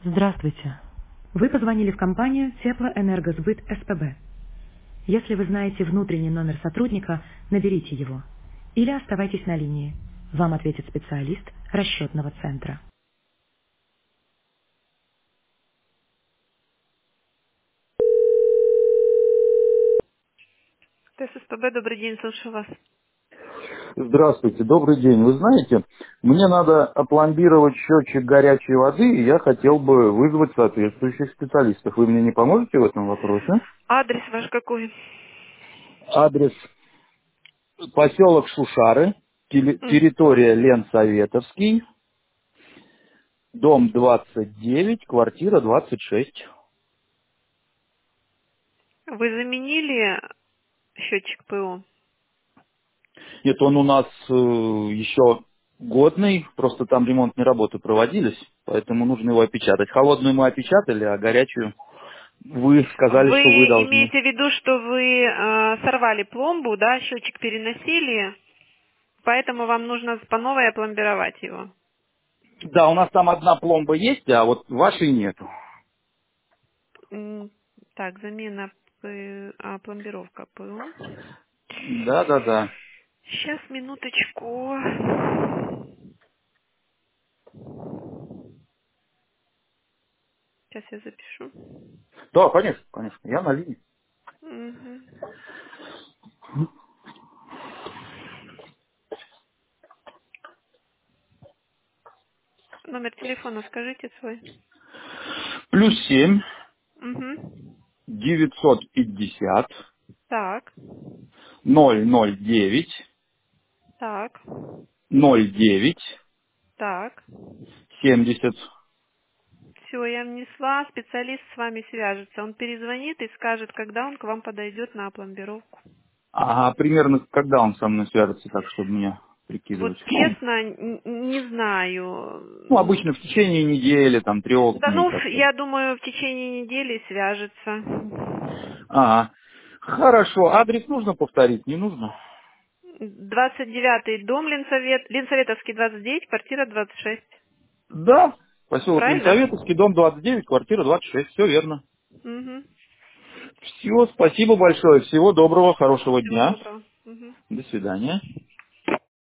Здравствуйте. Вы позвонили в компанию Теплоэнергосбыт СПБ. Если вы знаете внутренний номер сотрудника, наберите его. Или оставайтесь на линии. Вам ответит специалист расчетного центра. ТССПБ, добрый день, слушаю вас. Здравствуйте, добрый день. Вы знаете, мне надо опломбировать счетчик горячей воды, и я хотел бы вызвать соответствующих специалистов. Вы мне не поможете в этом вопросе? Адрес ваш какой? Адрес поселок Шушары, М. территория Ленсоветовский, дом 29, квартира 26. Вы заменили счетчик ПО? Нет, он у нас еще годный, просто там ремонтные работы проводились, поэтому нужно его опечатать. Холодную мы опечатали, а горячую вы сказали, Вы что вы должны. имеете в виду, что вы сорвали пломбу, да, счетчик переносили, поэтому вам нужно по новой опломбировать его? Да, у нас там одна пломба есть, а вот вашей нету. Так, замена пломбировка ПО. Да, да, да. Сейчас, минуточку. Сейчас я запишу. Да, конечно, конечно. Я на линии. Мгм. Номер телефона скажите свой. +7 Угу. 950 Так, 009 так, 09 так. 70. Все, я внесла. Специалист с вами свяжется. Он перезвонит и скажет, когда он к вам подойдет на опломбировку. А примерно когда он со мной свяжется, так, чтобы меня Вот прикидывать? честно, не Ну, знаю. обычно в течение недели, там, 3 Да дней ну, как-то. я думаю, в течение недели свяжется. Ага. Хорошо. Адрес нужно повторить? Не нужно? 29-й дом Ленсоветовский, 29, квартира 26. Да. Поселок Правильно? Ленсоветовский, дом 29, квартира 26. Все верно. Угу. Все, спасибо большое. Всего доброго, хорошего Всего дня. доброго. Мгм. До свидания.